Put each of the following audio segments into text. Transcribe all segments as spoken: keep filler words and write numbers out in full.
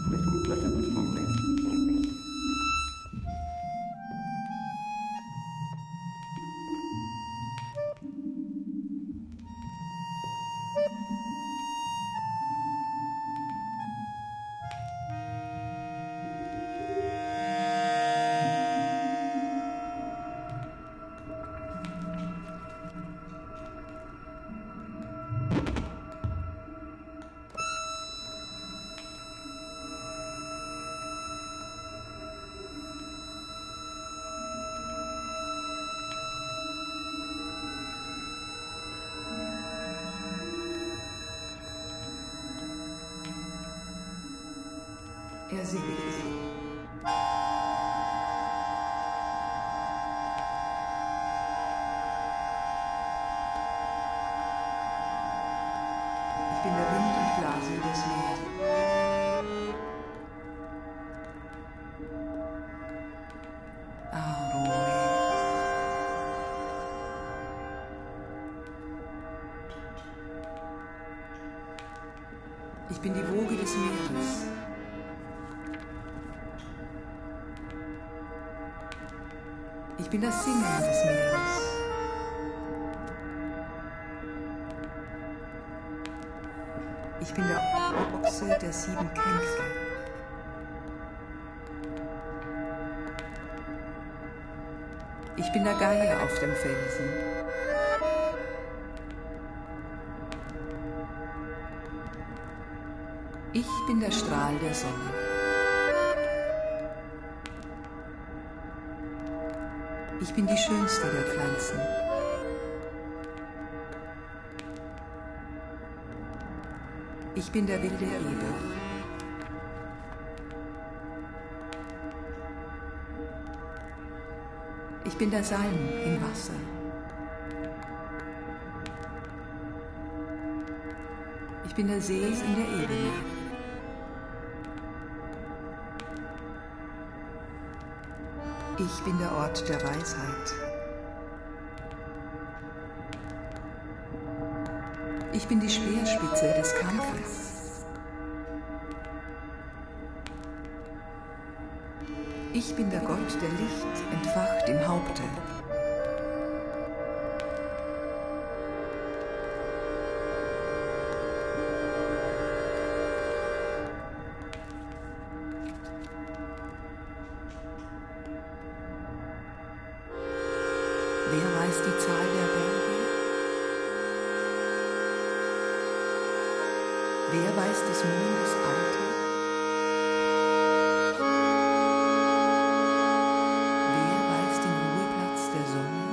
Cliff, Cliff and Strongly. Er sieht sie. Ich bin der Wind und blase das Meer. Aroi. Ich bin die Woge des Meeres. Ich bin das Singen des Meeres. Ich bin der Ochse der sieben Kämpfe. Ich bin der Geier auf dem Felsen. Ich bin der Strahl der Sonne. Ich bin die schönste der Pflanzen. Ich bin der wilde Eber. Ich bin der Salm im Wasser. Ich bin der See in der Ebene. Ich bin der Ort der Weisheit. Ich bin die Speerspitze des Kampfes. Ich bin der Gott, der Licht entfacht im Haupte. Wer weiß die Zahl der Berge? Wer weiß des Mondes Alter? Wer weiß den Ruheplatz der Sonne?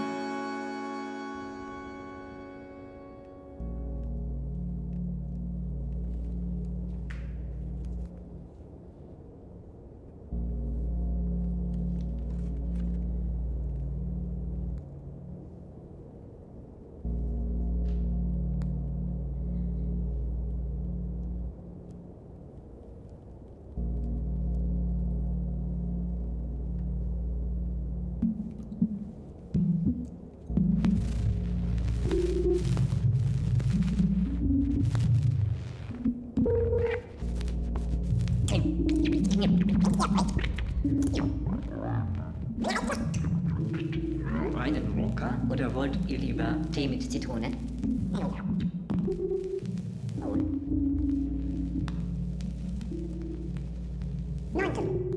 Einen Mocha oder wollt ihr lieber Tee mit Zitrone? Neunten.